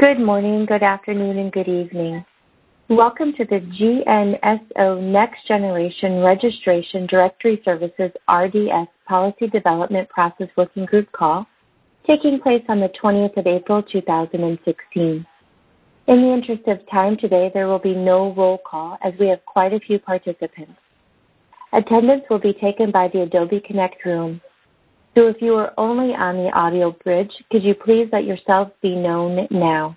Good morning, good afternoon, and good evening. Welcome to the GNSO Next Generation Registration Directory Services RDS Policy Development Process Working Group call, taking place on the 20th of April, 2016. In the interest of time today, there will be no roll call as we have quite a few participants. Attendance will be taken by the Adobe Connect room. So if you are only on the audio bridge, could you please let yourself be known now?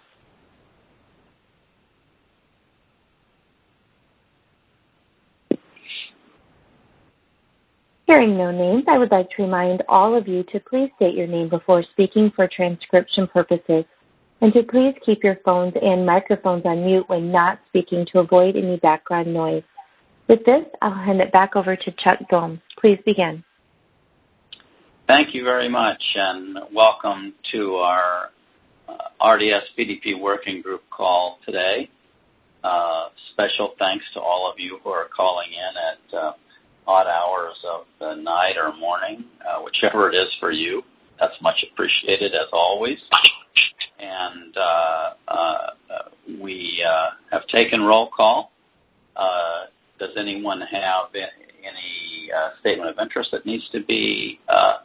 Hearing no names, I would like to remind all of you to please state your name before speaking for transcription purposes, and to please keep your phones and microphones on mute when not speaking to avoid any background noise. With this, I'll hand it back over to Chuck Gomes. Please begin. Thank you very much, and welcome to our RDS PDP Working Group call today. Special thanks to all of you who are calling in at odd hours of the night or morning, whichever it is for you. That's much appreciated, as always. And we have taken roll call. Does anyone have any statement of interest that needs to be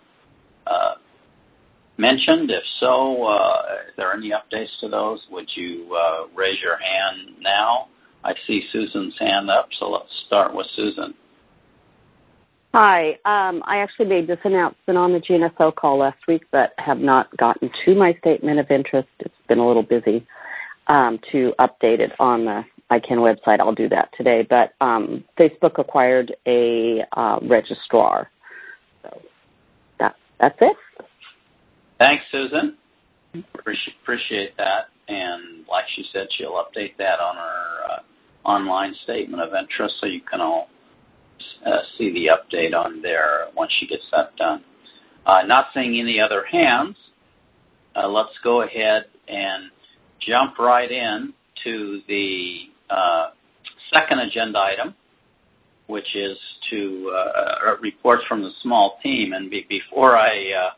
mentioned? If so, is there any updates to those? Would you raise your hand now? I see Susan's hand up, so let's start with Susan. Hi. I actually made this announcement on the GNSO call last week, but have not gotten to my statement of interest. It's been a little busy to update it on the ICANN website. I'll do that today. But Facebook acquired a registrar. So that's it. Thanks, Susan. Appreciate that. And like she said, she'll update that on her online statement of interest, so you can all see the update on there once she gets that done. Not seeing any other hands, let's go ahead and jump right in to the second agenda item, which is to reports from the small team. And before I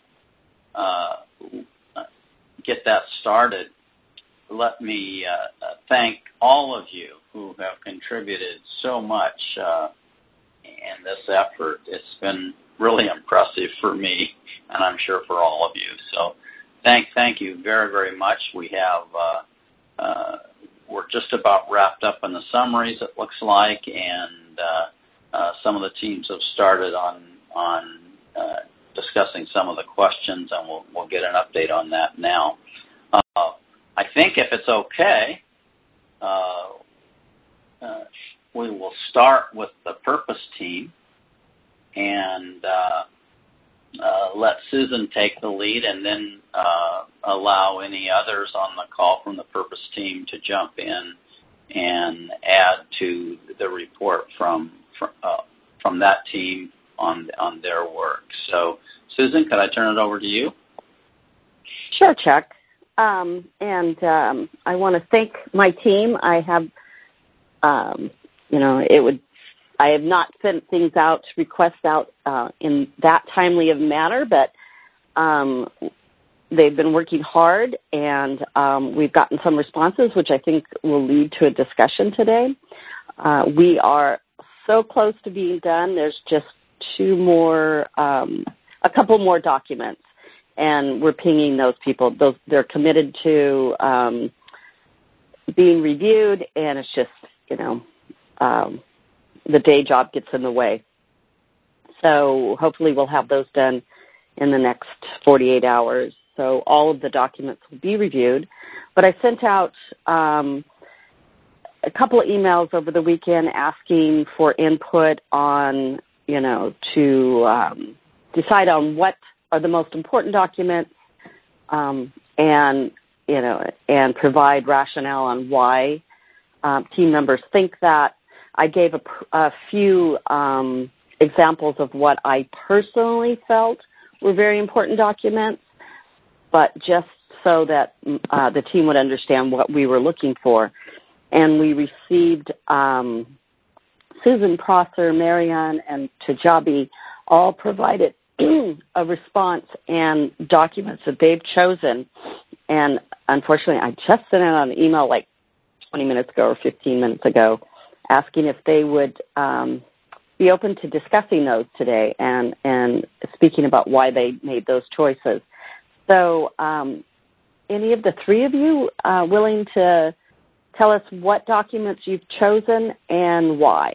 get that started, let me thank all of you who have contributed so much in this effort. It's been really impressive for me, and I'm sure for all of you. So thank you very, very much. We have we're just about wrapped up in the summaries, it looks like, and some of the teams have started on discussing some of the questions, and we'll get an update on that now. I think if it's okay, we will start with the purpose team and let Susan take the lead, and then allow any others on the call from the purpose team to jump in and add to the report from that team on their work. So, Susan, could I turn it over to you? Sure, Chuck. And I want to thank my team. I have I have not sent things out, requests out in that timely of manner, but they've been working hard, and we've gotten some responses, which I think will lead to a discussion today. We are so close to being done. There's just a couple more documents, and we're pinging those people. They're committed to being reviewed, and it's just, the day job gets in the way. So hopefully we'll have those done in the next 48 hours. So all of the documents will be reviewed. But I sent out a couple of emails over the weekend asking for input on, to decide on what are the most important documents, and provide rationale on why team members think that. I gave a few examples of what I personally felt were very important documents, but just so that the team would understand what we were looking for. And we received Susan Prosser, Marianne, and Tajabi all provided a response and documents that they've chosen. And unfortunately, I just sent out an email like 20 minutes ago or 15 minutes ago asking if they would be open to discussing those today and speaking about why they made those choices. So any of the three of you willing to tell us what documents you've chosen and why?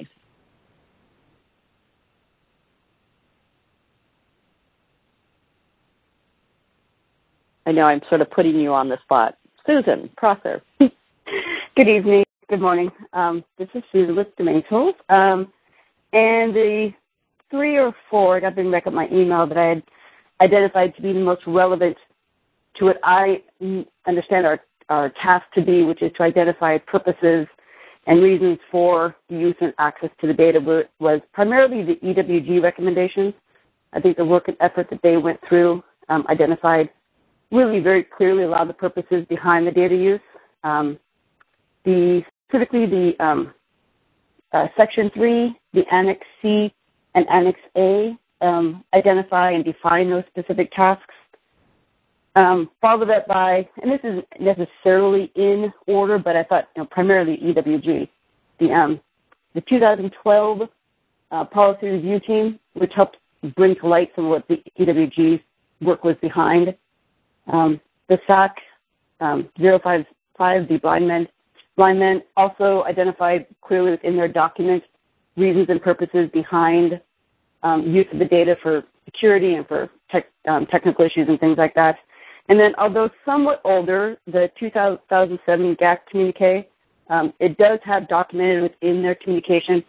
I know I'm sort of putting you on the spot. Susan, Prosser. Good evening. Good morning. This is Susan with Domain Tools. And the 3 or 4, I got to bring back up my email, that I had identified to be the most relevant to what I understand our task to be, which is to identify purposes and reasons for the use and access to the data, was primarily the EWG recommendations. I think the work and effort that they went through identified really very clearly a lot of the purposes behind the data use. Specifically the Section 3, the Annex C, and Annex A identify and define those specific tasks. Follow that by, and this isn't necessarily in order, but I thought primarily EWG. The 2012 policy review team, which helped bring to light some of what the EWG's work was behind. The SAC 055, the blind men also identified clearly within their document reasons and purposes behind use of the data for security and for technical issues and things like that. And then, although somewhat older, the 2007 GAC communique, it does have documented within their communication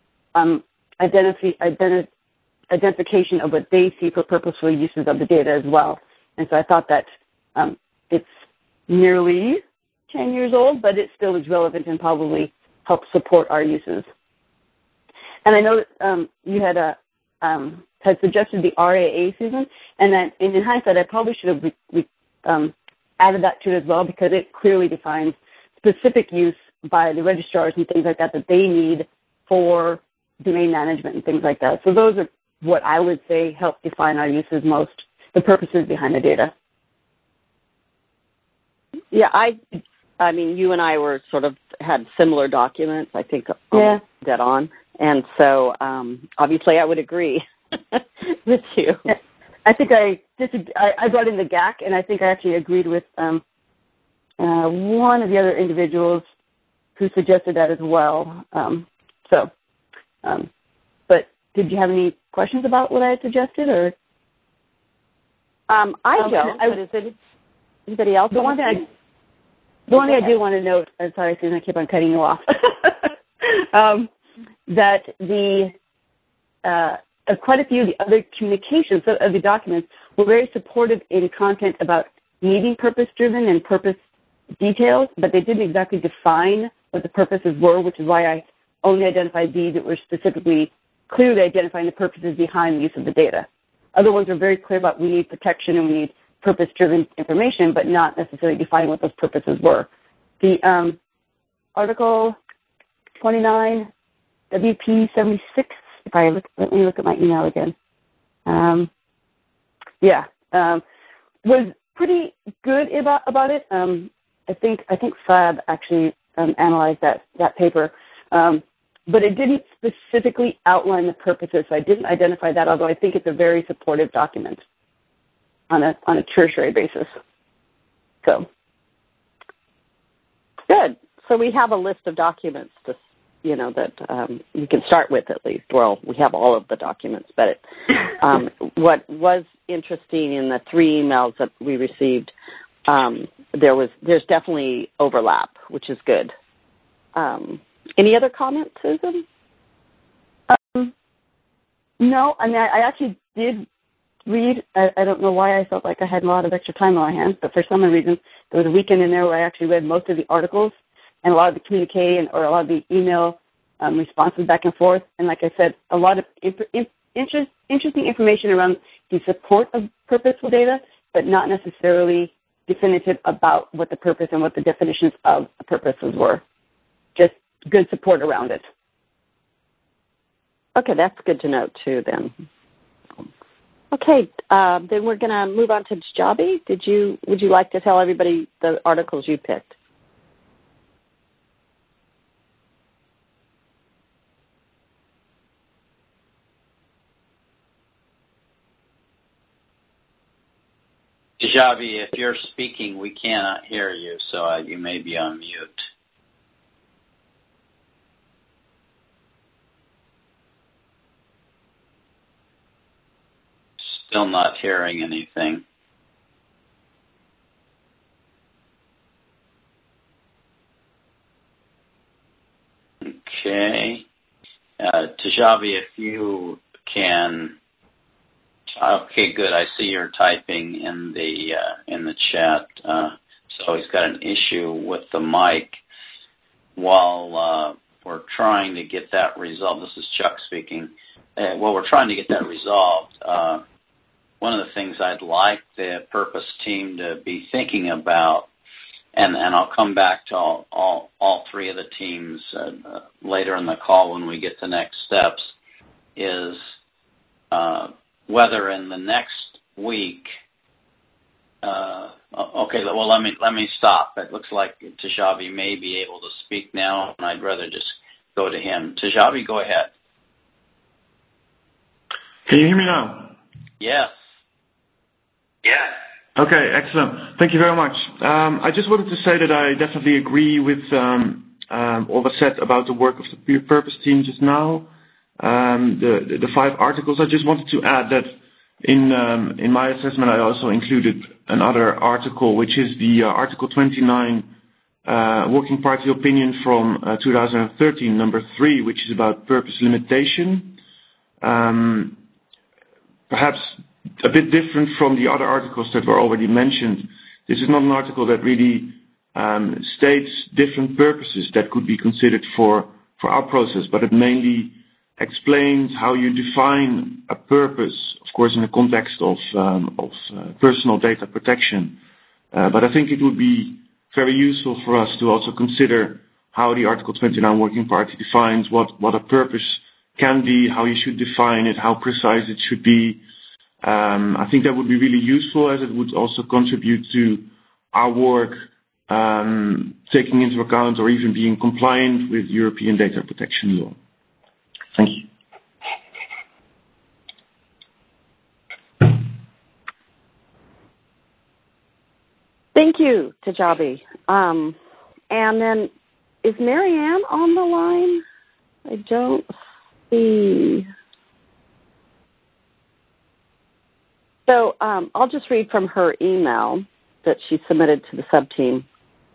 identification of what they see for purposeful uses of the data as well. And so I thought that it's nearly 10 years old, but it still is relevant and probably helps support our uses. And I know that you had suggested the RAA, Susan, and that in hindsight, I probably should have added that to it as well, because it clearly defines specific use by the registrars and things like that they need for domain management and things like that. So those are what I would say help define our uses most, the purposes behind the data. Yeah, I mean, you and I were sort of had similar documents, I think, dead on. And so, obviously, I would agree with you. I think I brought in the GAC, and I think I actually agreed with one of the other individuals who suggested that as well. But did you have any questions about what I had suggested, or? I don't. But is it anybody else? The one thing I do want to note, I'm sorry, Susan, I keep on cutting you off, that the quite a few of the other communications of the documents were very supportive in content about needing purpose-driven and purpose details, but they didn't exactly define what the purposes were, which is why I only identified these that were specifically clearly identifying the purposes behind the use of the data. Other ones are very clear about we need protection and we need purpose-driven information, but not necessarily defining what those purposes were. The Article 29, WP 76, let me look at my email again. Was pretty good about it. I think FAB actually analyzed that paper, but it didn't specifically outline the purposes, so I didn't identify that, although I think it's a very supportive document on a tertiary basis. So good. So we have a list of documents that you can start with at least. Well, we have all of the documents, but what was interesting in the 3 emails that we received, there's definitely overlap, which is good. Any other comments, Susan? No, I mean, I actually did read. I don't know why I felt like I had a lot of extra time on my hands, but for some reason, there was a weekend in there where I actually read most of the articles and a lot of the communique or a lot of the email responses back and forth. And like I said, a lot of interesting information around the support of purposeful data, but not necessarily definitive about what the purpose and what the definitions of the purposes were. Just good support around it. Okay, that's good to note too then. Okay, then we're going to move on to Tajabi. Would you like to tell everybody the articles you picked? Tajabi, if you're speaking, we cannot hear you, so you may be on mute. Still not hearing anything. Okay. Tajabi, if you can. Okay, good. I see you're typing in the chat. So he's got an issue with the mic. While we're trying to get that resolved, this is Chuck speaking. While we're trying to get that resolved, one of the things I'd like the purpose team to be thinking about, and I'll come back to all three of the teams later in the call when we get to next steps, is whether in the next week. Okay, well let me stop. It looks like Tajabi may be able to speak now, and I'd rather just go to him. Tajabi, go ahead. Can you hear me now? Yes. Yeah. Okay, excellent. Thank you very much. I just wanted to say that I definitely agree with all that's said about the work of the purpose team just now. The 5 articles. I just wanted to add that in my assessment, I also included another article, which is the Article 29 Working Party opinion from 2013, number 3, which is about purpose limitation. Perhaps a bit different from the other articles that were already mentioned. This is not an article that really states different purposes that could be considered for our process, but it mainly explains how you define a purpose, of course, in the context of personal data protection. But I think it would be very useful for us to also consider how the Article 29 Working Party defines what a purpose can be, how you should define it, how precise it should be. I think that would be really useful, as it would also contribute to our work taking into account or even being compliant with European data protection law. Thank you. Thank you, Tajabi. And then, is Marianne on the line? I don't see. So I'll just read from her email that she submitted to the subteam.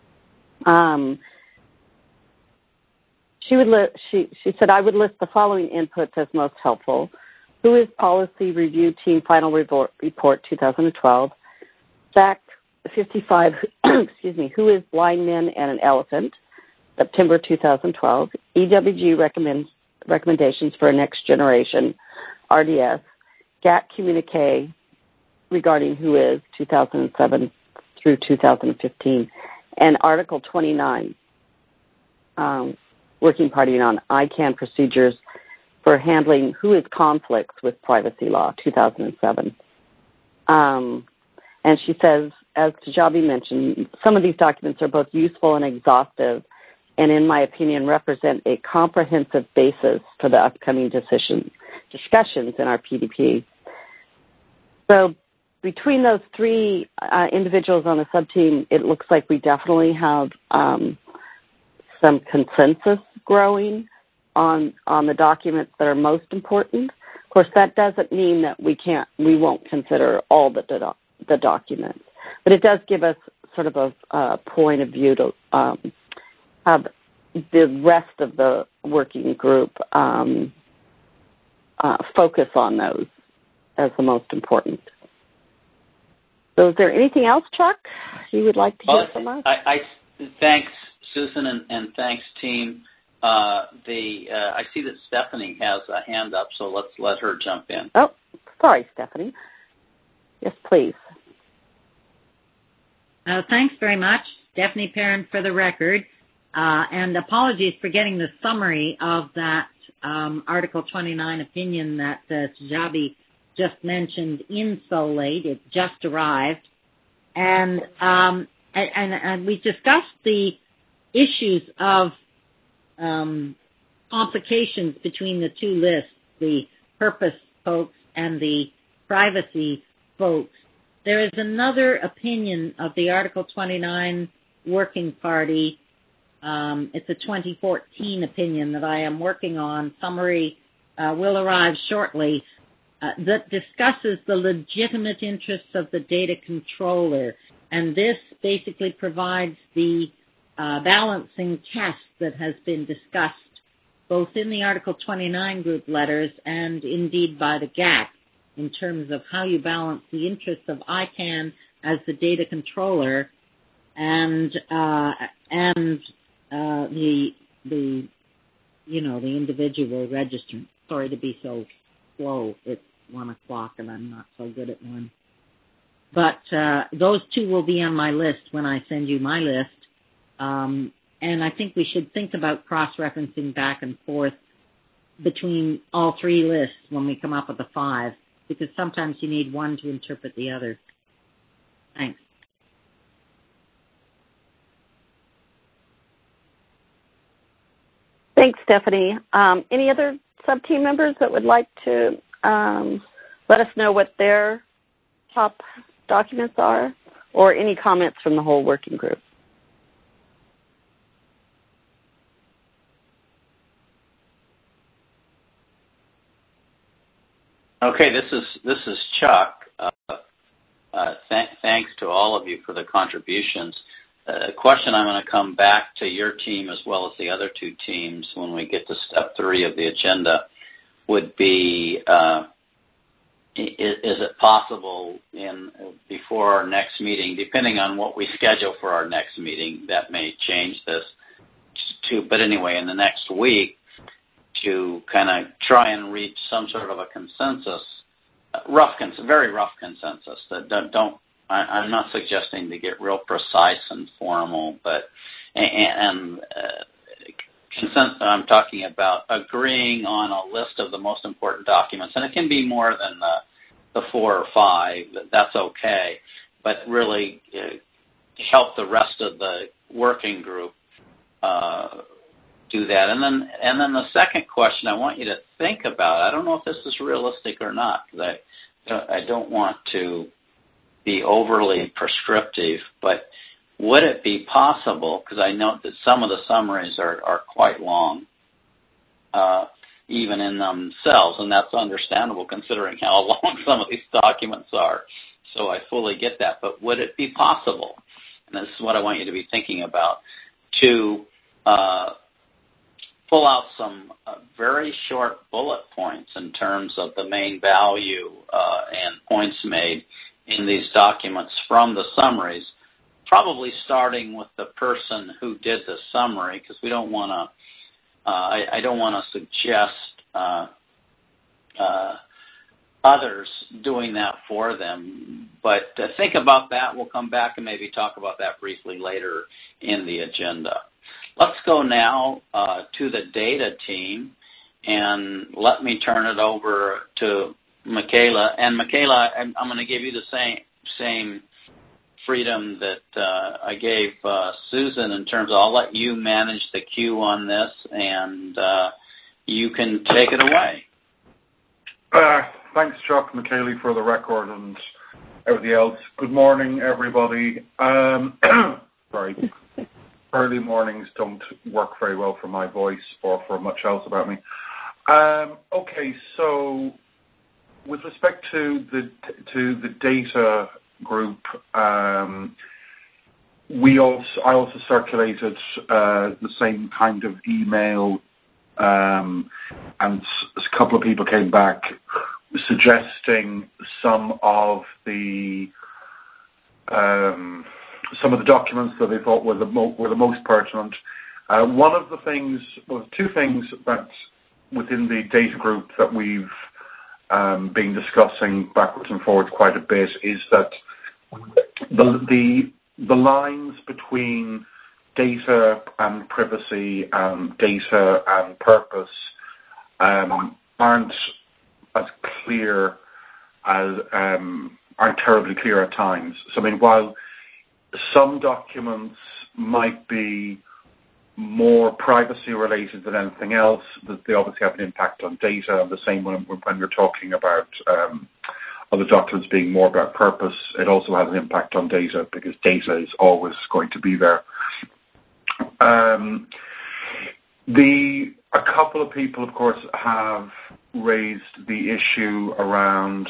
She said, I would list the following inputs as most helpful. Who is Policy Review Team Final Report 2012? Fact 55, excuse me, who is Blind Men and an Elephant? September 2012. EWG recommendations for a next generation RDS. GATT communique regarding who is 2007 through 2015. And Article 29, Working Party on ICANN procedures for handling who is conflicts with privacy law, 2007. And she says, as Tajabi mentioned, some of these documents are both useful and exhaustive, and in my opinion represent a comprehensive basis for the upcoming discussions in our PDP. So between those 3 individuals on the subteam, it looks like we definitely have some consensus growing on the documents that are most important. Of course, that doesn't mean that we won't consider all the documents, but it does give us sort of a point of view to have the rest of the working group focus on those as the most important. So is there anything else, Chuck, you would like to hear from us? Thanks, Susan, and thanks, team. I see that Stephanie has a hand up, so let's let her jump in. Oh, sorry, Stephanie. Yes, please. Thanks very much, Stephanie Perrin, for the record. And apologies for getting the summary of that Article 29 opinion that Tajabi just mentioned in Solate. It just arrived. And we discussed the issues of complications between the two lists, the purpose folks and the privacy folks. There is another opinion of the Article 29 Working Party. It's a 2014 opinion that I am working on. Summary will arrive shortly. That discusses the legitimate interests of the data controller. And this basically provides the balancing test that has been discussed both in the Article 29 group letters and indeed by the GAC in terms of how you balance the interests of ICANN as the data controller and the individual registrant. Sorry to be so slow. It's 1 o'clock and I'm not so good at one. But those two will be on my list when I send you my list. And I think we should think about cross-referencing back and forth between all three lists when we come up with the 5, because sometimes you need one to interpret the other. Thanks. Thanks, Stephanie. Any other sub-team members that would like to let us know what their top documents are, or any comments from the whole working group? Okay, this is Chuck. Thanks to all of you for the contributions. A question I'm going to come back to your team as well as the other two teams when we get to step 3 of the agenda would be, is it possible before our next meeting, depending on what we schedule for our next meeting, that may change this, but anyway, in the next week, to kind of try and reach some sort of a consensus, very rough consensus. That I'm not suggesting to get real precise and formal, but I'm talking about agreeing on a list of the most important documents, and it can be more than the 4 or 5. That's okay, but really help the rest of the working group do that. And then the second question I want you to think about, I don't know if this is realistic or not, because I don't want to be overly prescriptive, but would it be possible, because I know that some of the summaries are quite long, even in themselves, and that's understandable considering how long some of these documents are, so I fully get that, but would it be possible, and this is what I want you to be thinking about, to pull out some very short bullet points in terms of the main value and points made in these documents from the summaries, probably starting with the person who did the summary, because we don't want to, I don't want to suggest others doing that for them, but think about that. We'll come back and maybe talk about that briefly later in the agenda. Let's go now to the data team, and let me turn it over to Michaela. And Michaela, I'm going to give you the same freedom that I gave Susan in terms of I'll let you manage the queue on this, and you can take it away. Thanks, Chuck, Michaela, for the record and everything else. Good morning, everybody. Sorry. Early mornings don't work very well for my voice or for much else about me. Okay, so with respect to the data group, I also circulated the same kind of email, and a couple of people came back suggesting some of the documents that they thought were the most pertinent. One of the things, well, two things that within the data group that we've been discussing backwards and forwards quite a bit is that the lines between data and privacy and data and purpose aren't as clear aren't terribly clear at times. So, I mean, while some documents might be more privacy related than anything else, they obviously have an impact on data. And the same when you're talking about other documents being more about purpose, it also has an impact on data because data is always going to be there. A couple of people, of course, have raised the issue around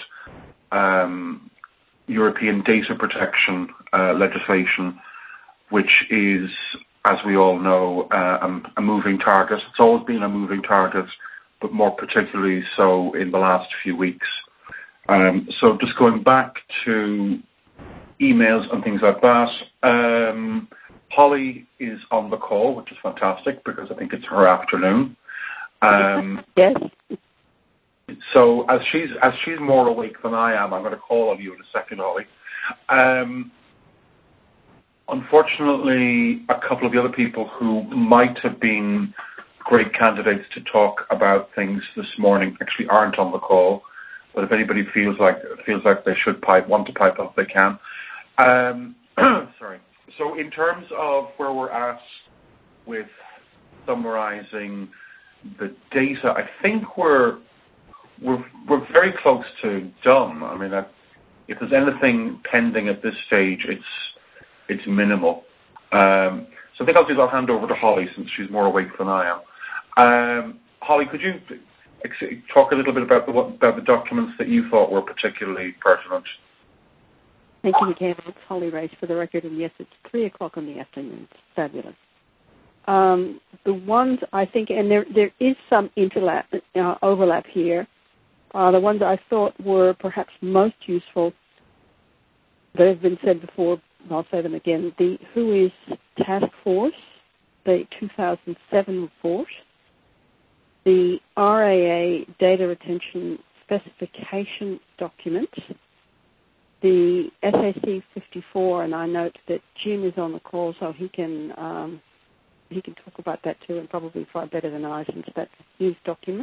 European data protection legislation, which is, as we all know, a moving target. It's always been a moving target, but more particularly so in the last few weeks. So just going back to emails and things like that, Holly is on the call, which is fantastic because I think it's her afternoon. Yes. So as she's more awake than I am, I'm going to call on you in a second, Holly. Unfortunately, a couple of the other people who might have been great candidates to talk about things this morning actually aren't on the call. But if anybody feels like they should want to pipe up, they can. Sorry. So in terms of where we're at with summarizing the data, I think we're very close to done. I mean, if there's anything pending at this stage, it's minimal. So I think I'll hand over to Holly since she's more awake than I am. Holly, could you talk a little bit about the documents that you thought were particularly pertinent? Thank you, Michaela. It's Holly Rice for the record, and yes, it's 3 o'clock in the afternoon. It's fabulous. The ones I think, and there is some overlap here, the ones I thought were perhaps most useful, that have been said before, and I'll say them again, the WHOIS Task Force, the 2007 report, the RAA Data Retention Specification document, the SAC 54, and I note that Jim is on the call, so he can talk about that too, and probably far better than I, since that's his document.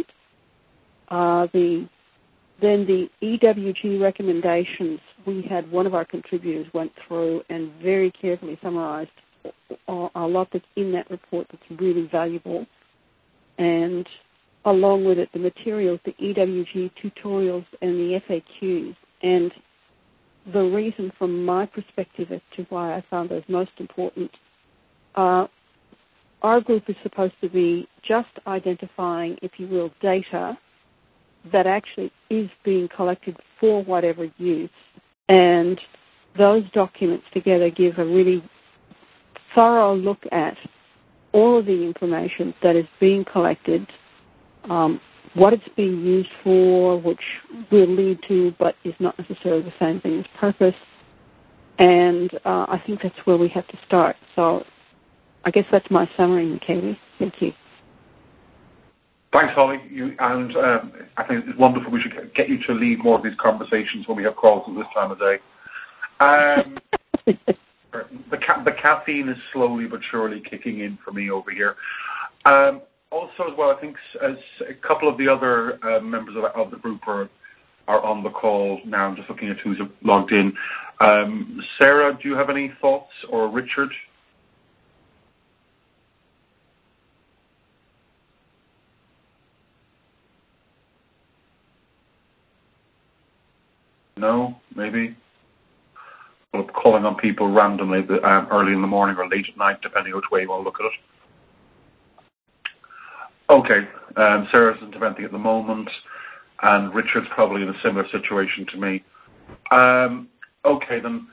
Then the EWG recommendations, we had one of our contributors went through and very carefully summarized a lot that's in that report that's really valuable. And along with it, the materials, the EWG tutorials and the FAQs. And the reason from my perspective as to why I found those most important, our group is supposed to be just identifying, if you will, data that actually is being collected for whatever use. And those documents together give a really thorough look at all of the information that is being collected, what it's being used for, which will lead to, but is not necessarily the same thing as purpose. And I think that's where we have to start. So I guess that's my summary, Michaela. Thank you. Thanks, Holly. I think it's wonderful. We should get you to lead more of these conversations when we have calls at this time of day. The caffeine is slowly but surely kicking in for me over here. Also, as well, I think as a couple of the other members of the group are on the call now. I'm just looking at who's logged in. Sarah, do you have any thoughts, or Richard? No, maybe. Well, I'm calling on people randomly early in the morning or late at night, depending which way you want to look at it. Okay, Sarah's interventing at the moment, and Richard's probably in a similar situation to me. Okay, then.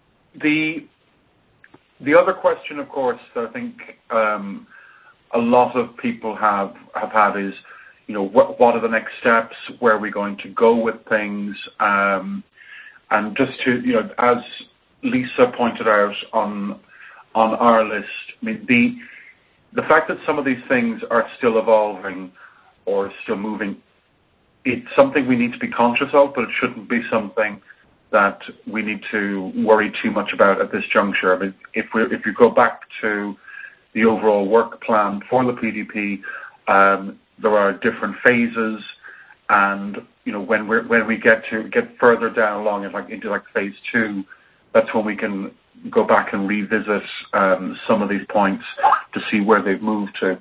The other question, of course, that I think a lot of people have had is, what are the next steps? Where are we going to go with things? And just to, as Lisa pointed out on our list, I mean, the fact that some of these things are still evolving or still moving, it's something we need to be conscious of, but it shouldn't be something that we need to worry too much about at this juncture. I mean, if you go back to the overall work plan for the PDP, there are different phases, and when we get further down along and into phase 2, that's when we can go back and revisit some of these points to see where they've moved to.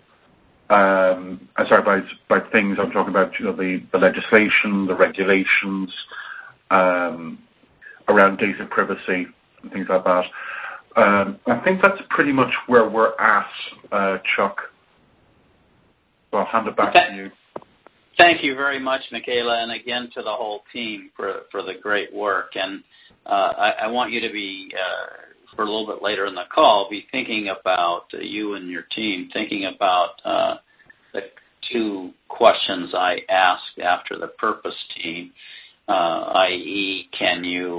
By things I'm talking about, the legislation, the regulations around data privacy and things like that. I think that's pretty much where we're at, Chuck. So I'll hand it back to you. Thank you very much, Michaela, and again to the whole team for the great work. And I want you to be, for a little bit later in the call, be thinking about, you and your team, thinking about the 2 questions I asked after the purpose team, i.e., can you,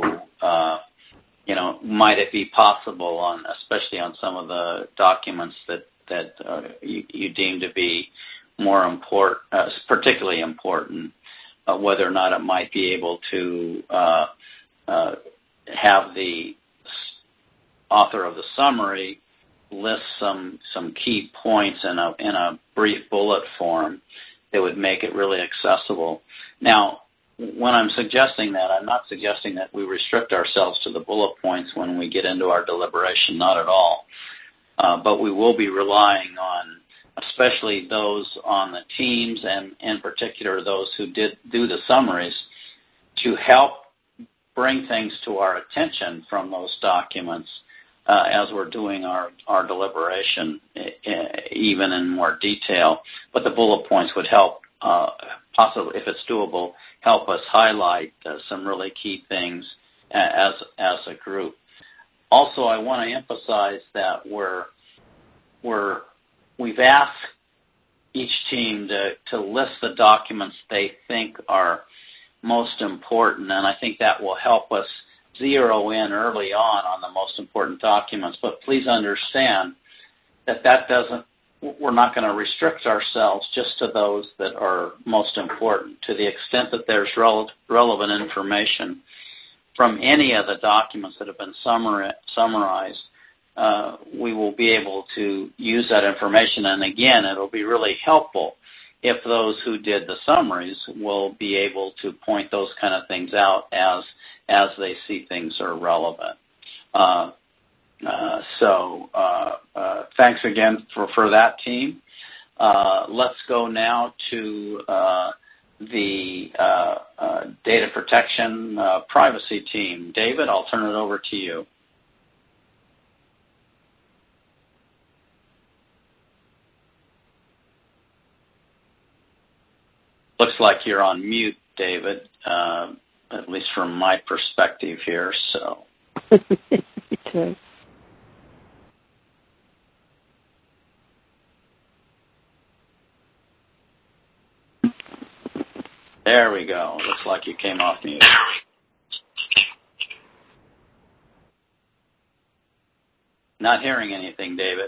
might it be possible especially on some of the documents that you deem to be more important, particularly important, whether or not it might be able to have the author of the summary list some key points in a brief bullet form that would make it really accessible. Now, when I'm suggesting that, I'm not suggesting that we restrict ourselves to the bullet points when we get into our deliberation, not at all. But we will be relying on, especially those on the teams and in particular those who do the summaries, to help bring things to our attention from those documents as we're doing our deliberation, even in more detail. But the bullet points would help, possibly, if it's doable, help us highlight some really key things as a group. Also, I want to emphasize that we've asked each team to list the documents they think are most important, and I think that will help us zero in early on the most important documents. But please understand that we're not going to restrict ourselves just to those that are most important. To the extent that there's relevant information from any of the documents that have been summarized, we will be able to use that information. And again, it'll be really helpful if those who did the summaries will be able to point those kind of things out as they see things are relevant. So thanks again for that team. Let's go now to the data protection privacy team. David, I'll turn it over to you. Looks like you're on mute, David, at least from my perspective here. So. Okay. There we go. Looks like you came off mute. Not hearing anything, David.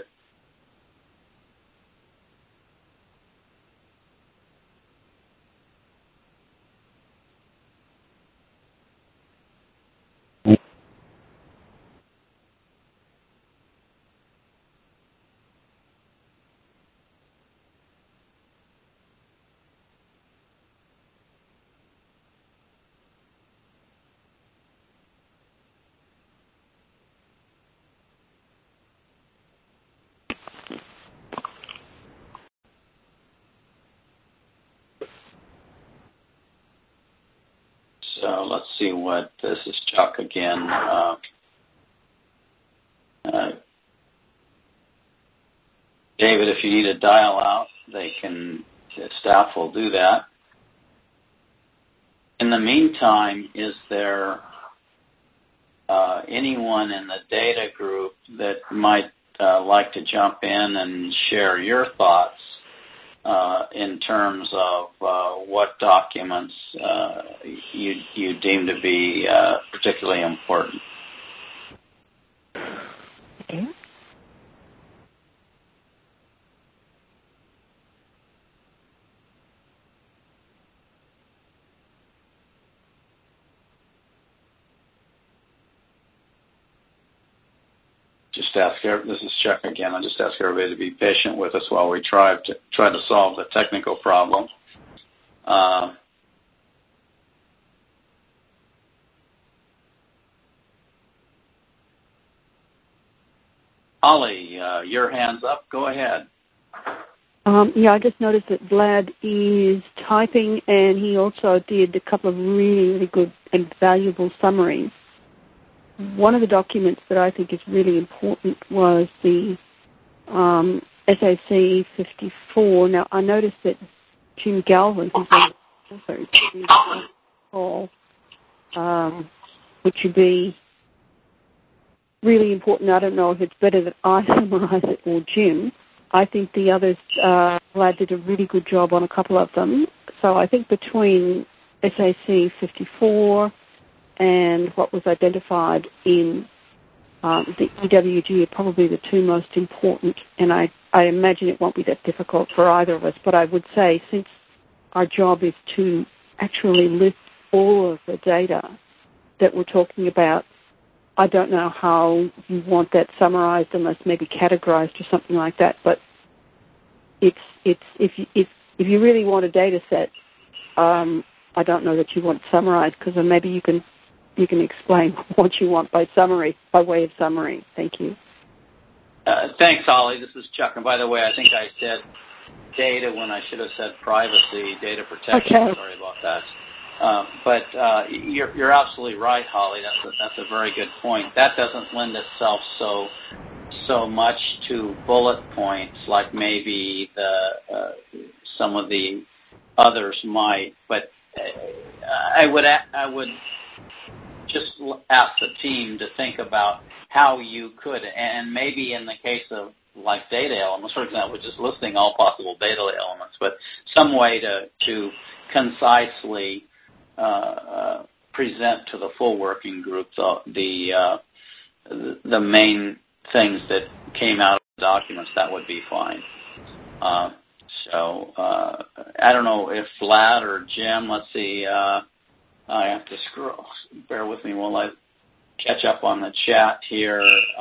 So let's see what this is. Chuck again. David, if you need to dial out, staff will do that. In the meantime, is there anyone in the data group that might like to jump in and share your thoughts in terms of what documents you deem to be particularly important? Okay. This is Chuck again. I'll just ask everybody to be patient with us while we try to solve the technical problem. Holly, your hand's up. Go ahead. Yeah, I just noticed that Vlad is typing, and he also did a couple of really, really good and valuable summaries. One of the documents that I think is really important was the SAC 54. Now, I noticed that Jim Galvin, who's also call, which would be really important. I don't know if it's better that I summarize it or Jim. I think the others, Vlad did a really good job on a couple of them. So I think between SAC 54 and what was identified in the EWG are probably the two most important, and I imagine it won't be that difficult for either of us, but I would say since our job is to actually list all of the data that we're talking about, I don't know how you want that summarized unless maybe categorized or something like that, but if you really want a data set, I don't know that you want it summarized, because then maybe you can explain what you want by way of summary. Thank you. Thanks, Holly. This is Chuck. And by the way, I think I said data when I should have said privacy, data protection. Okay. Sorry about that. But you're absolutely right, Holly. That's a very good point. That doesn't lend itself so much to bullet points like maybe some of the others might. But I would just ask the team to think about how you could, and maybe in the case of like data elements, for example, just listing all possible data elements, but some way to concisely present to the full working group the main things that came out of the documents, that would be fine. So I don't know if Vlad or Jim, let's see, I have to scroll. Bear with me while I catch up on the chat here.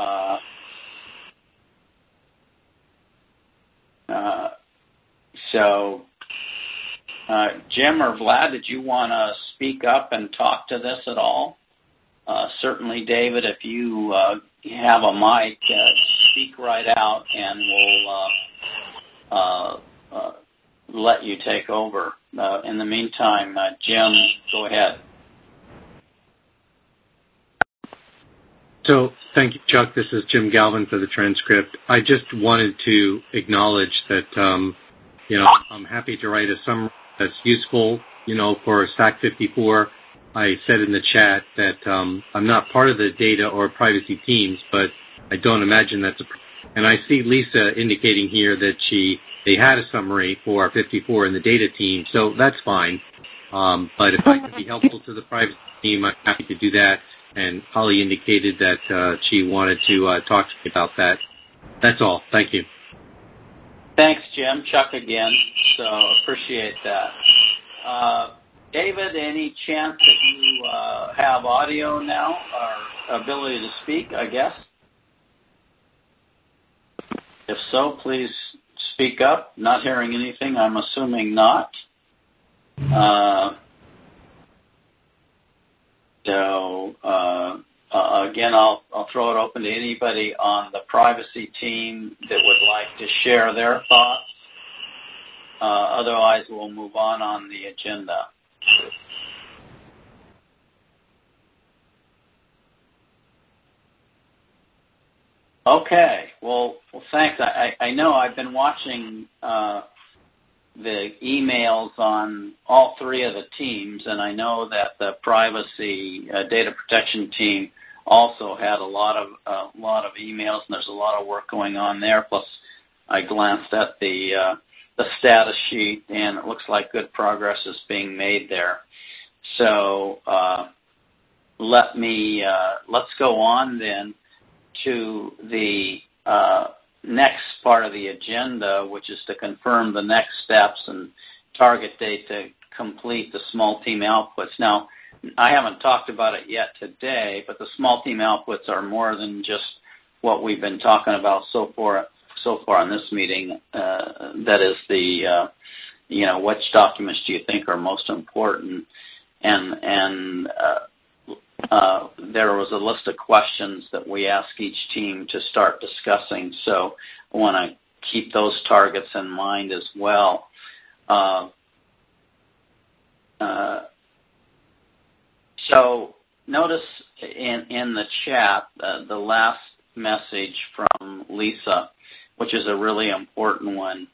Jim or Vlad, did you want to speak up and talk to this at all? Certainly, David, if you have a mic, speak right out, and we'll let you take over. In the meantime, Jim, go ahead. So, thank you, Chuck. This is Jim Galvin for the transcript. I just wanted to acknowledge that, I'm happy to write a summary that's useful, for SAC 54. I said in the chat that I'm not part of the data or privacy teams, but I don't imagine that's and I see Lisa indicating here that they had a summary for 54 in the data team, so that's fine. But if I could be helpful to the privacy team, I'm happy to do that. And Holly indicated that she wanted to talk to me about that. That's all. Thank you. Thanks, Jim. Chuck again. So appreciate that. David, any chance that you have audio now or ability to speak, I guess? If so, please speak up. Not hearing anything. I'm assuming not. Again, I'll throw it open to anybody on the privacy team that would like to share their thoughts. Otherwise, we'll move on the agenda. Okay. Well, thanks. I know I've been watching the emails on all three of the teams, and I know that the privacy data protection team also had a lot of emails, and there's a lot of work going on there. Plus, I glanced at the status sheet, and it looks like good progress is being made there. So let's go on then to the next part of the agenda, which is to confirm the next steps and target date to complete the small team outputs. Now, I haven't talked about it yet today, but the small team outputs are more than just what we've been talking about so far in this meeting. That is the, which documents do you think are most important? And there was a list of questions that we asked each team to start discussing. So I want to keep those targets in mind as well. So notice in the chat the last message from Lisa, which is a really important one.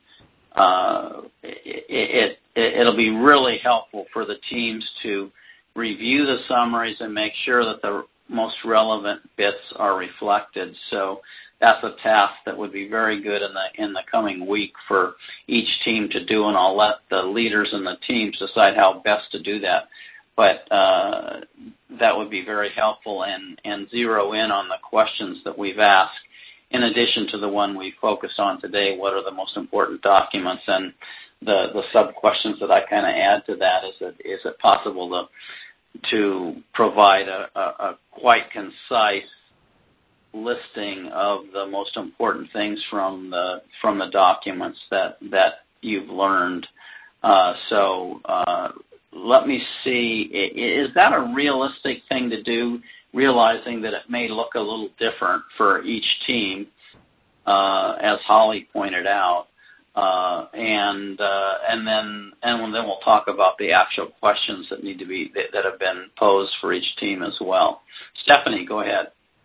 It'll be really helpful for the teams to review the summaries and make sure that the most relevant bits are reflected. So that's a task that would be very good in the coming week for each team to do, and I'll let the leaders and the teams decide how best to do that. But that would be very helpful and zero in on the questions that we've asked. In addition to the one we focused on today, what are the most important documents, and the sub-questions that I kind of add to that, is it possible to provide a quite concise listing of the most important things from the documents that you've learned. So let me see, is that a realistic thing to do, realizing that it may look a little different for each team, as Holly pointed out, and then we'll talk about the actual questions that need to be that have been posed for each team as well. Stephanie, go ahead.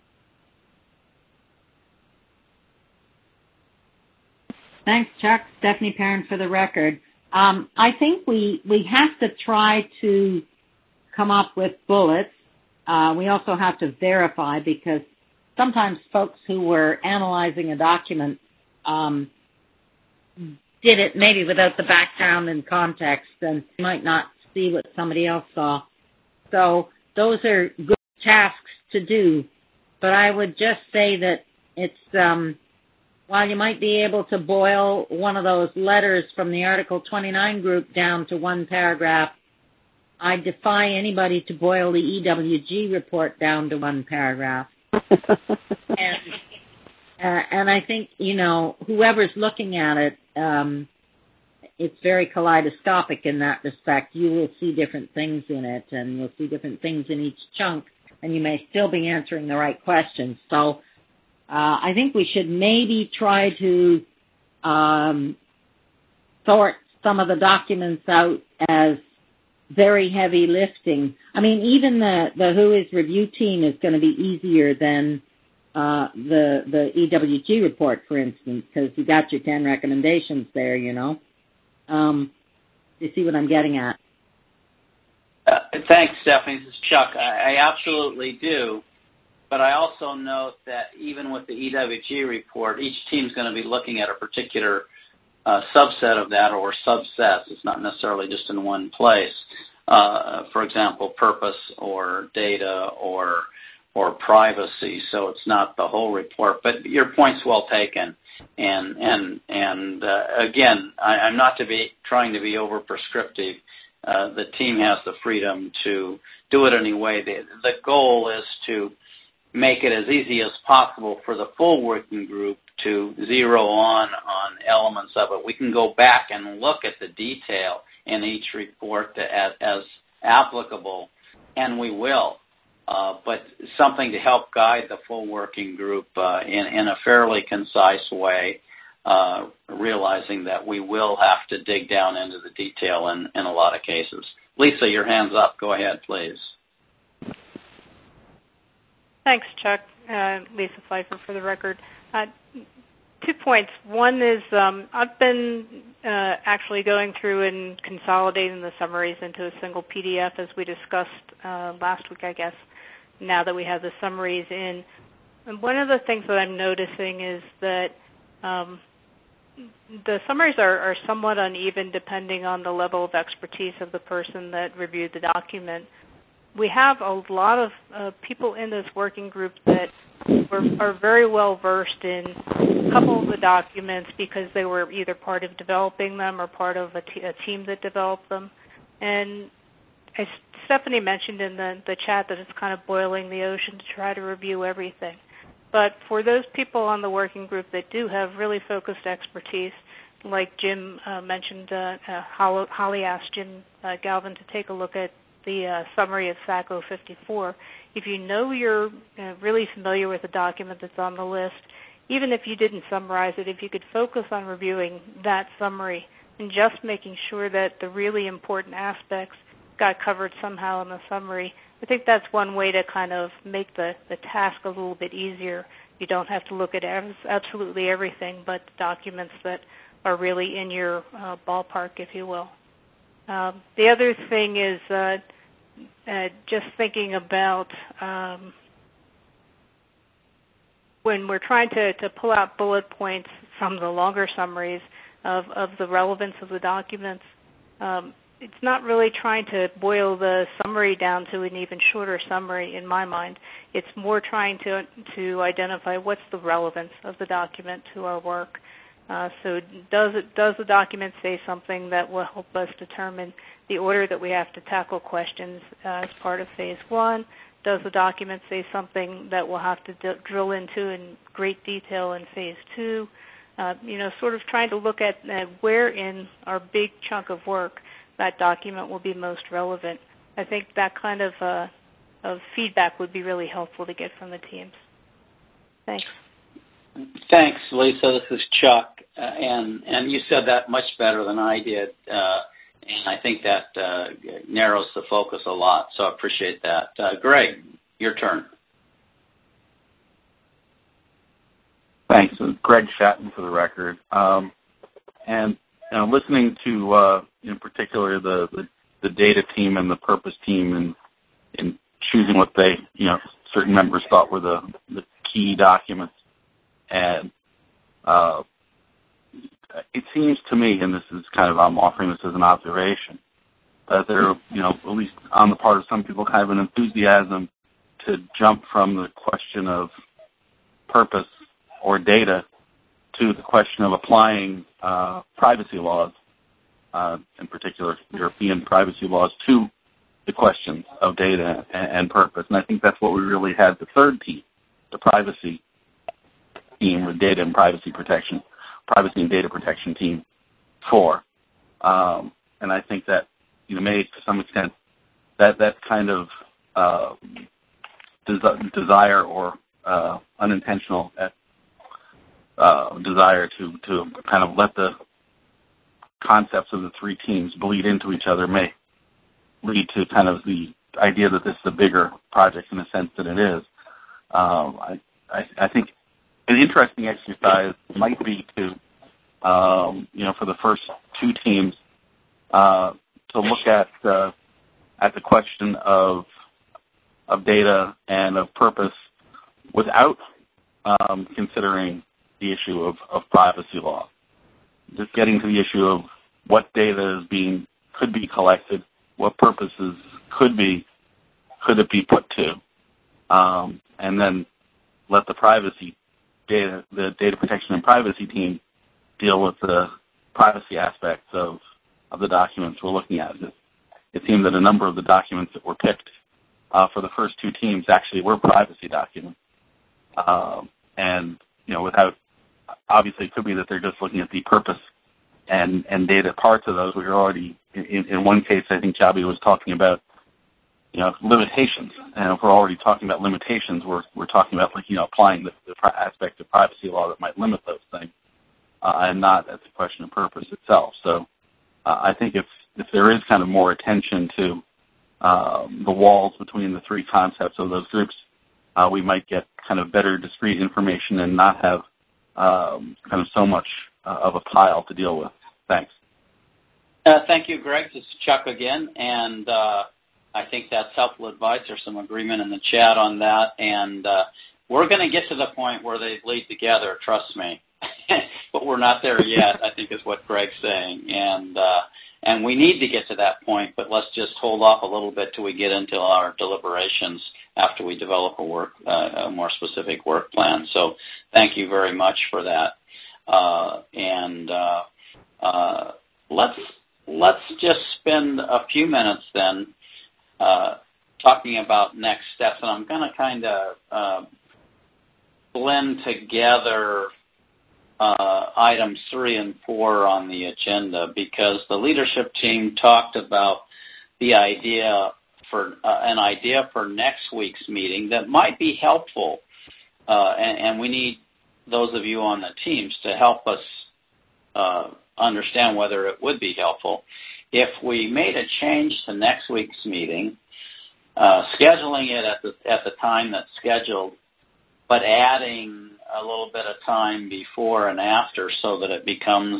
Thanks, Chuck. Stephanie Perrin for the record. I think we have to try to come up with bullets. We also have to verify, because sometimes folks who were analyzing a document did it maybe without the background and context, and might not see what somebody else saw. So those are good tasks to do. But I would just say that it's, while you might be able to boil one of those letters from the Article 29 group down to one paragraph, I defy anybody to boil the EWG report down to one paragraph. And I think, whoever's looking at it, it's very kaleidoscopic in that respect. You will see different things in it, and you'll see different things in each chunk, and you may still be answering the right questions. So I think we should maybe try to sort some of the documents out as very heavy lifting. I mean, even the WHOIS review team is going to be easier than the EWG report, for instance, because you got your 10 recommendations there, You see what I'm getting at? Thanks, Stephanie. This is Chuck. I absolutely do. But I also note that even with the EWG report, each team's going to be looking at a particular subset of that, or subsets. It's not necessarily just in one place. For example, purpose or data or privacy. So it's not the whole report. But your point's well taken. And again, I'm not trying to be over prescriptive. The team has the freedom to do it anyway. The goal is to make it as easy as possible for the full working group to zero on elements of it. We can go back and look at the detail in each report as applicable, and we will. But something to help guide the full working group in a fairly concise way, realizing that we will have to dig down into the detail in a lot of cases. Lisa, your hand's up. Go ahead, please. Thanks, Chuck. Lisa Pfeiffer for the record. 2 points. One is I've been actually going through and consolidating the summaries into a single PDF, as we discussed last week, I guess, now that we have the summaries in. And one of the things that I'm noticing is that the summaries are somewhat uneven depending on the level of expertise of the person that reviewed the document. We have a lot of people in this working group that are very well versed in a couple of the documents because they were either part of developing them or part of a team that developed them. And as Stephanie mentioned in the chat, that it's kind of boiling the ocean to try to review everything. But for those people on the working group that do have really focused expertise, like Jim mentioned, Holly asked Jim Galvin to take a look at the summary of SAC 054. If you know you're really familiar with the document that's on the list, even if you didn't summarize it, if you could focus on reviewing that summary and just making sure that the really important aspects got covered somehow in the summary, I think that's one way to kind of make the task a little bit easier. You don't have to look at absolutely everything, but documents that are really in your ballpark, if you will. The other thing is just thinking about when we're trying to pull out bullet points from the longer summaries of the relevance of the documents, it's not really trying to boil the summary down to an even shorter summary in my mind. It's more trying to identify what's the relevance of the document to our work. So does the document say something that will help us determine the order that we have to tackle questions as part of phase 1? Does the document say something that we'll have to drill into in great detail in phase 2? Sort of trying to look at where in our big chunk of work that document will be most relevant. I think that kind of feedback would be really helpful to get from the teams. Thanks. Thanks, Lisa. This is Chuck, and you said that much better than I did, and I think that narrows the focus a lot, so I appreciate that. Greg, your turn. Thanks. Greg Shatton for the record. And listening to, in particular, the data team and the purpose team in choosing what they, certain members thought were the key documents. And it seems to me, and this is kind of, I'm offering this as an observation, that there, at least on the part of some people, kind of an enthusiasm to jump from the question of purpose or data to the question of applying privacy laws, in particular European privacy laws, to the questions of data and purpose. And I think that's what we really had the third team, the privacy team, with data and privacy protection, privacy and data protection team for. And I think that, may to some extent, that kind of desire or unintentional desire to kind of let the concepts of the three teams bleed into each other may lead to kind of the idea that this is a bigger project in the sense that it is. I think an interesting exercise might be to, for the first two teams, to look at the question of data and of purpose without considering the issue of privacy law. Just getting to the issue of what data could be collected, what purposes could it be put to, and then let the data protection and privacy team deal with the privacy aspects of the documents we're looking at. It seemed that a number of the documents that were picked for the first two teams actually were privacy documents. And, without, obviously it could be that they're just looking at the purpose and data parts of those. We were already, in one case, I think Chabi was talking about, limitations. And if we're already talking about limitations, we're talking about, applying the aspect of privacy law that might limit those things, and not as a question of purpose itself. So I think if there is kind of more attention to the walls between the three concepts of those groups, we might get kind of better discrete information and not have kind of so much of a pile to deal with. Thanks. Thank you, Greg. This is Chuck again, and I think that's helpful advice. There's some agreement in the chat on that, and we're going to get to the point where they bleed together, trust me. But we're not there yet, I think is what Greg's saying. And we need to get to that point, but let's just hold off a little bit till we get into our deliberations after we develop a more specific work plan. So thank you very much for that. Let's just spend a few minutes then talking about next steps. And I'm going to kind of blend together items 3 and 4 on the agenda, because the leadership team talked about the idea for an idea for next week's meeting that might be helpful, and we need those of you on the teams to help us understand whether it would be helpful. If we made a change to next week's meeting, scheduling it at the time that's scheduled, but adding a little bit of time before and after so that it becomes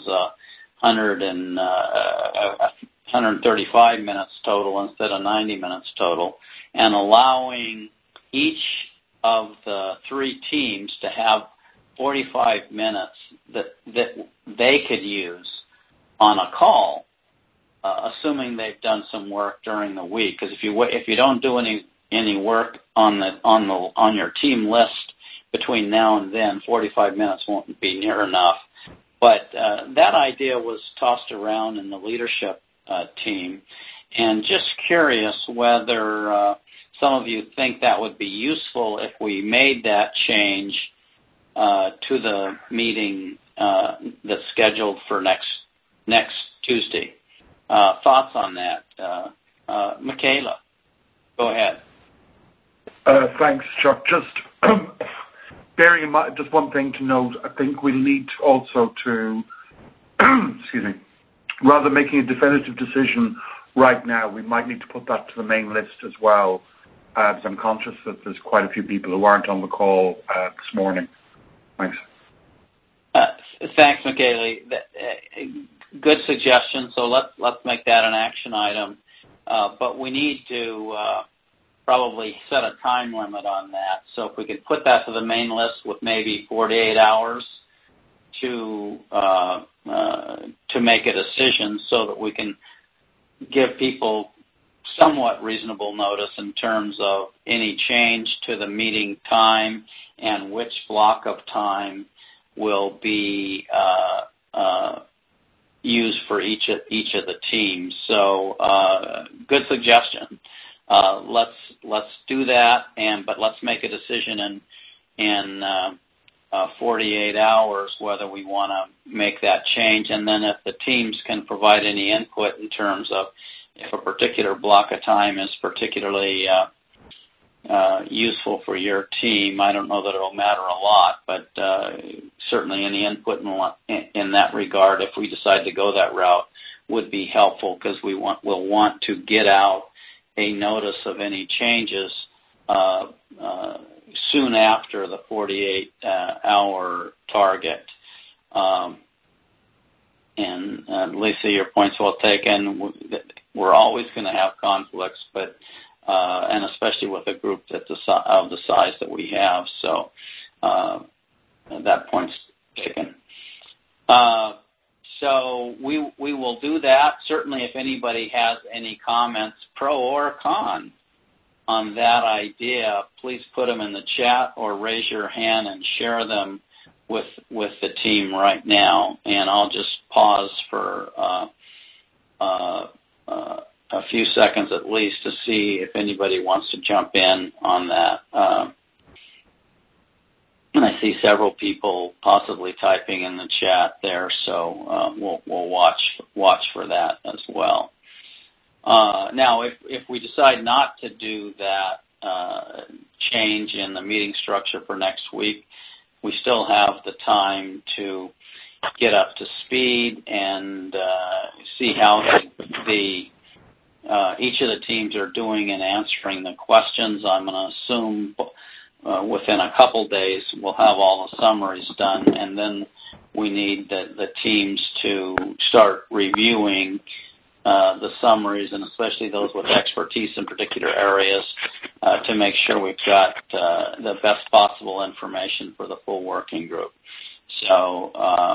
135 minutes total instead of 90 minutes total, and allowing each of the three teams to have 45 minutes that they could use on a call, assuming they've done some work during the week. Because if you don't do any work on your team list between now and then, 45 minutes won't be near enough. But that idea was tossed around in the leadership team, and just curious whether some of you think that would be useful if we made that change to the meeting that's scheduled for next Tuesday. Thoughts on that? Michaela, go ahead. Thanks, Chuck. Just bearing in mind, just one thing to note, I think we need also to, excuse me, rather than making a definitive decision right now, we might need to put that to the main list as well, because I'm conscious that there's quite a few people who aren't on the call this morning. Thanks. Thanks, Michaela. Good suggestion. So let's make that an action item. But we need to probably set a time limit on that. So if we could put that to the main list with maybe 48 hours to make a decision, so that we can give people somewhat reasonable notice in terms of any change to the meeting time and which block of time will be used for each of the teams. So good suggestion. Let's do that, but let's make a decision in 48 hours whether we want to make that change, and then if the teams can provide any input in terms of if a particular block of time is particularly useful for your team. I don't know that it'll matter a lot, but certainly any input in that regard, if we decide to go that route, would be helpful, because we'll want to get out a notice of any changes soon after the 48-hour target. And Lisa, your point's well taken. We're always going to have conflicts, but and especially with a group of the size that we have. So that point's taken. So we will do that. Certainly, if anybody has any comments, pro or con, on that idea, please put them in the chat or raise your hand and share them with the team right now. And I'll just pause for a few seconds at least to see if anybody wants to jump in on that. And I see several people possibly typing in the chat there, so we'll watch for that as well. Now, if we decide not to do that change in the meeting structure for next week, we still have the time to get up to speed and see how each of the teams are doing in answering the questions. I'm going to assume within a couple days we'll have all the summaries done, and then we need the teams to start reviewing the summaries, and especially those with expertise in particular areas, to make sure we've got the best possible information for the full working group. So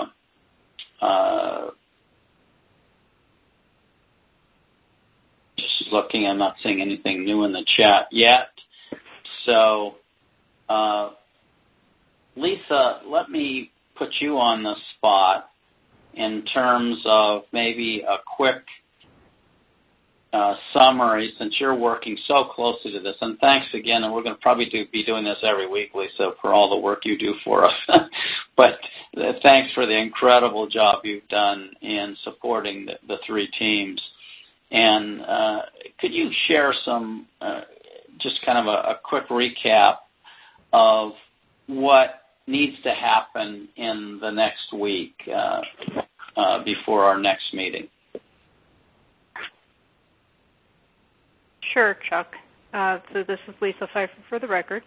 just looking, I'm not seeing anything new in the chat yet. So Lisa, let me put you on the spot in terms of maybe a quick summary, since you're working so closely to this. And thanks again, and we're going to probably be doing this every week, Lisa, for all the work you do for us. But thanks for the incredible job you've done in supporting the three teams. And could you share some, just kind of a quick recap of what needs to happen in the next week before our next meeting? Sure, Chuck. So this is Lisa Pfeiffer for the record.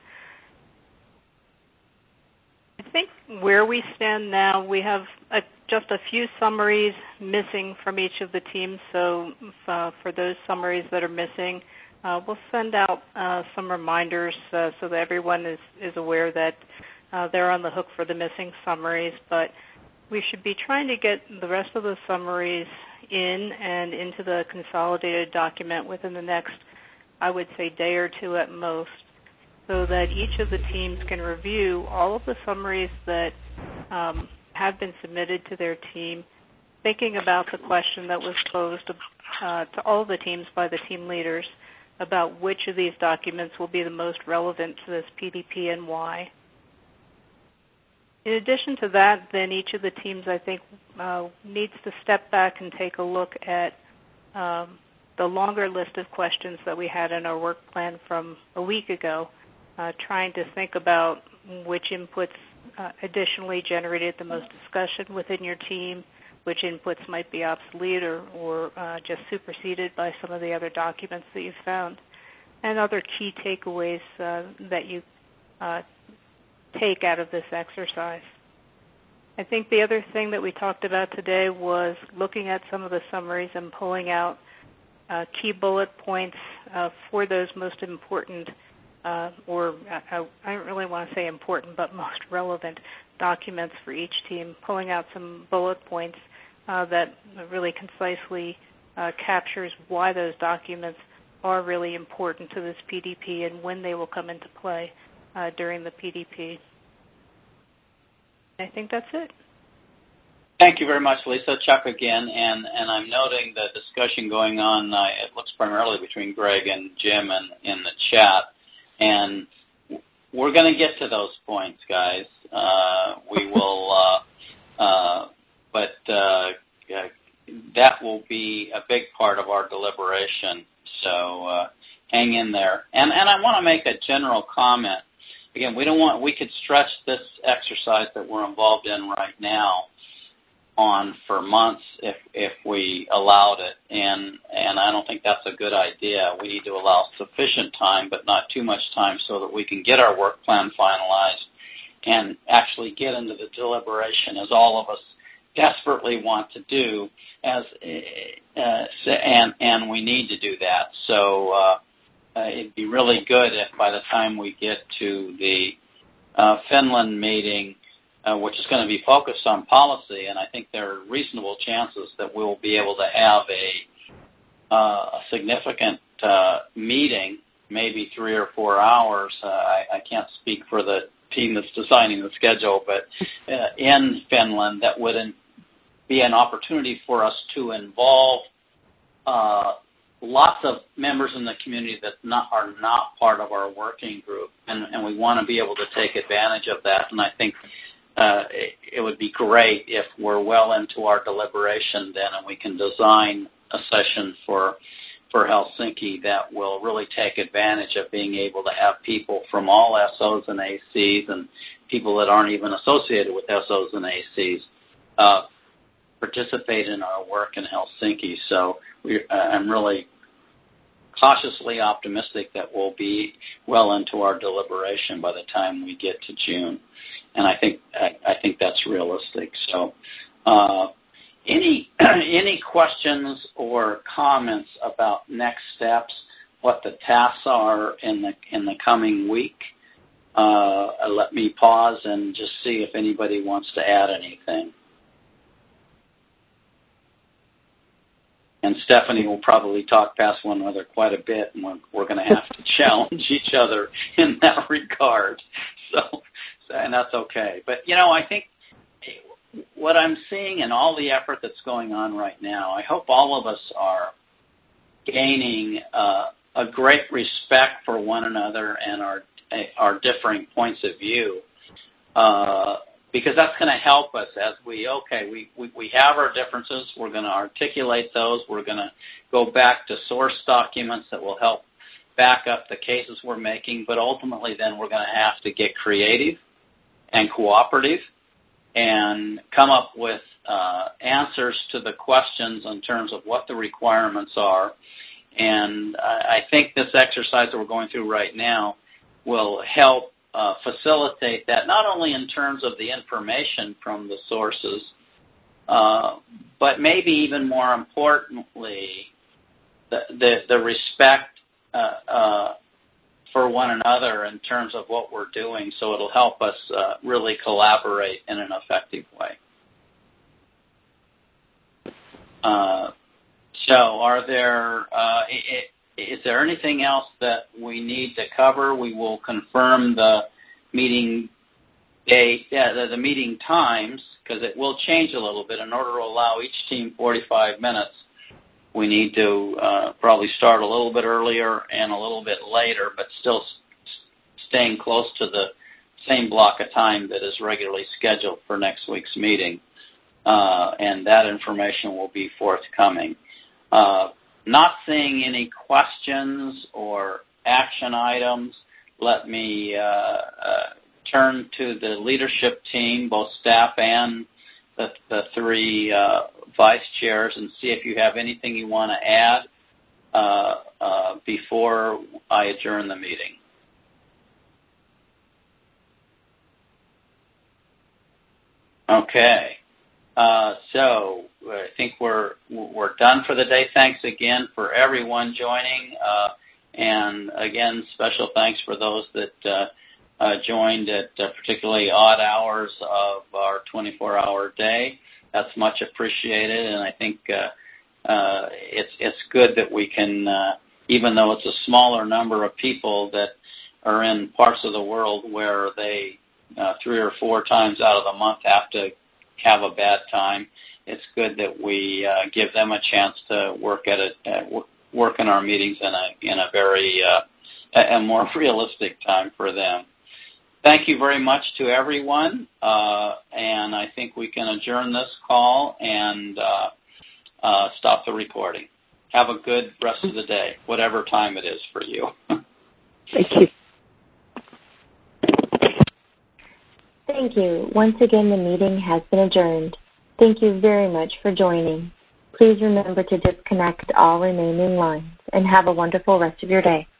I think where we stand now, we have just a few summaries missing from each of the teams. So for those summaries that are missing, we'll send out some reminders so that everyone is aware that they're on the hook for the missing summaries. But we should be trying to get the rest of the summaries in and into the consolidated document within the next, I would say, day or two at most, so that each of the teams can review all of the summaries that have been submitted to their team, thinking about the question that was posed to all the teams by the team leaders about which of these documents will be the most relevant to this PDP and why. In addition to that, then each of the teams, I think, needs to step back and take a look at the longer list of questions that we had in our work plan from a week ago, trying to think about which inputs additionally generated the most discussion within your team, which inputs might be obsolete or just superseded by some of the other documents that you've found, and other key takeaways that you take out of this exercise. I think the other thing that we talked about today was looking at some of the summaries and pulling out key bullet points for those most important, or I don't really want to say important, but most relevant documents for each team, pulling out some bullet points that really concisely captures why those documents are really important to this PDP and when they will come into play during the PDP. I think that's it. Thank you very much, Lisa. Chuck again, and I'm noting the discussion going on, it looks primarily between Greg and Jim in the chat, and we're going to get to those points, guys. We will, but that will be a big part of our deliberation, so hang in there. And I want to make a general comment. Again, we could stretch this exercise that we're involved in right now on for months if we allowed it, and I don't think that's a good idea. We need to allow sufficient time, but not too much time, so that we can get our work plan finalized and actually get into the deliberation, as all of us desperately want to do, and we need to do that. So it'd be really good if by the time we get to the Finland meeting, which is going to be focused on policy, and I think there are reasonable chances that we'll be able to have a significant meeting, maybe 3 or 4 hours. I can't speak for the team that's designing the schedule, but in Finland, that would be an opportunity for us to involve lots of members in the community that are not part of our working group, and we want to be able to take advantage of that. And I think it would be great if we're well into our deliberation then, and we can design a session for Helsinki that will really take advantage of being able to have people from all SOs and ACs and people that aren't even associated with SOs and ACs participate in our work in Helsinki. So I'm really cautiously optimistic that we'll be well into our deliberation by the time we get to June, and I think that's realistic. So, any questions or comments about next steps, what the tasks are in the coming week? Let me pause and just see if anybody wants to add anything. And Stephanie will probably talk past one another quite a bit, and we're going to have to challenge each other in that regard. So, and that's okay. But, I think what I'm seeing in all the effort that's going on right now, I hope all of us are gaining a great respect for one another and our differing points of view. because that's going to help us as we have our differences. We're going to articulate those. We're going to go back to source documents that will help back up the cases we're making, but ultimately then we're going to have to get creative and cooperative and come up with answers to the questions in terms of what the requirements are. And I think this exercise that we're going through right now will help facilitate that, not only in terms of the information from the sources, but maybe even more importantly, the respect for one another in terms of what we're doing, so it'll help us really collaborate in an effective way. Is there anything else that we need to cover? We will confirm the meeting date, the meeting times, because it will change a little bit. In order to allow each team 45 minutes, we need to probably start a little bit earlier and a little bit later, but still staying close to the same block of time that is regularly scheduled for next week's meeting. And that information will be forthcoming. Not seeing any questions or action items, let me turn to the leadership team, both staff and the three vice chairs, and see if you have anything you want to add before I adjourn the meeting. Okay. So I think we're done for the day. Thanks again for everyone joining, and again, special thanks for those that joined at particularly odd hours of our 24-hour day. That's much appreciated, and I think it's good that we can, even though it's a smaller number of people that are in parts of the world where they 3 or 4 times out of the month have to have a bad time, it's good that we give them a chance to work in our meetings in a very a more realistic time for them. Thank you very much to everyone, and I think we can adjourn this call and stop the recording. Have a good rest of the day, whatever time it is for you. Thank you. Thank you. Once again, the meeting has been adjourned. Thank you very much for joining. Please remember to disconnect all remaining lines and have a wonderful rest of your day.